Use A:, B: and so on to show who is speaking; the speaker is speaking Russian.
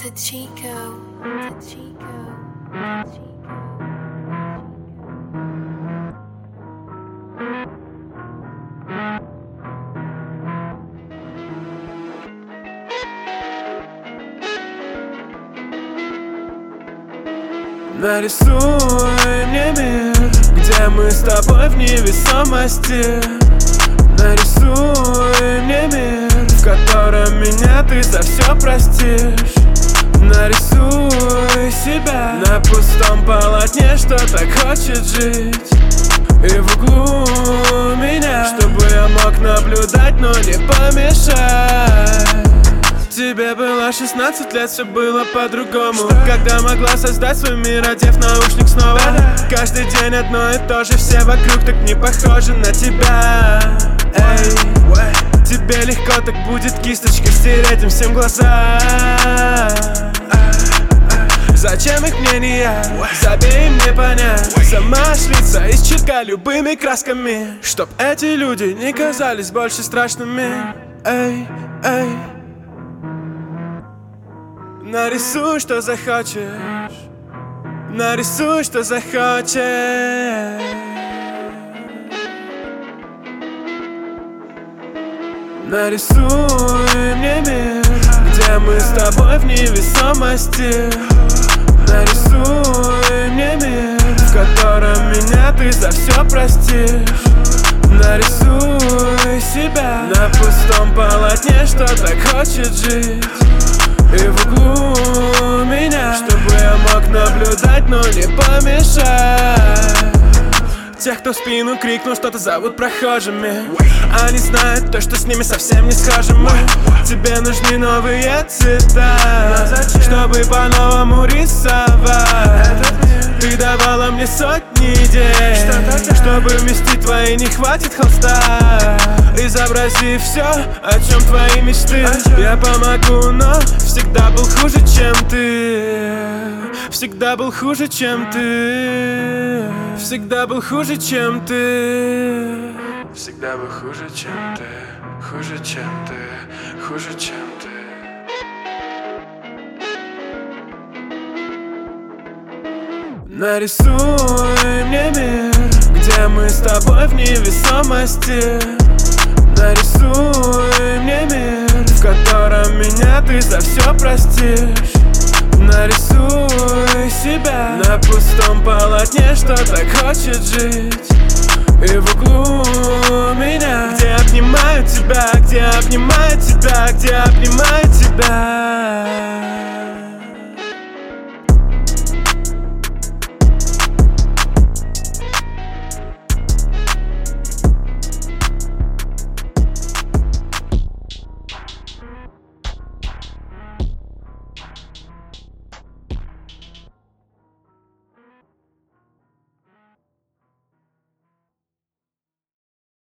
A: to Chico.
B: Нарисуй мне мир, где мы с тобой в невесомости. Нарисуй мне мир, в котором меня ты за все простишь. Нарисуй себя на пустом полотне, что так хочет жить. И в углу меня, чтобы я мог наблюдать, но не помешать. Тебе было 16 лет, все было по-другому. Когда могла создать свой мир, одев наушник снова. Каждый день одно и то же, все вокруг так не похожи на тебя. Эй, тебе легко так будет кисточкой стереть им всем глаза. Зачем их мнения? Забей мне понять. Сама шлица из читка любыми красками, чтоб эти люди не казались больше страшными. Эй, эй, нарисуй, что захочешь. Нарисуй, что захочешь. Нарисуй мне мир, где мы с тобой в невесомости. Нарисуй мне мир, в котором меня ты за все простишь. Нарисуй себя на пустом полотне, что так хочет жить. И в углу меня, чтобы я мог наблюдать, но не помешать. Тех, кто в спину крикнул, что-то зовут прохожими. Они знают то, что с ними совсем не схожим мы. Тебе нужны новые цвета, чтобы по-новому рисовать. Ты давала мне сотни идей, чтобы вместить твои не хватит холста. Изобрази все, о чем твои мечты. Я помогу, но всегда был хуже, чем ты. Всегда был хуже, чем ты. Всегда был хуже, чем ты. Всегда был хуже, чем ты. Хуже, чем ты. Хуже, чем ты. Нарисуй мне мир, где мы с тобой в невесомости. Нарисуй мне мир, в котором меня ты за все простишь. Нарисуй себя на пустом полотне, что так хочет жить. И в углу меня, где обнимают тебя, где обнимают тебя, где обнимают тебя.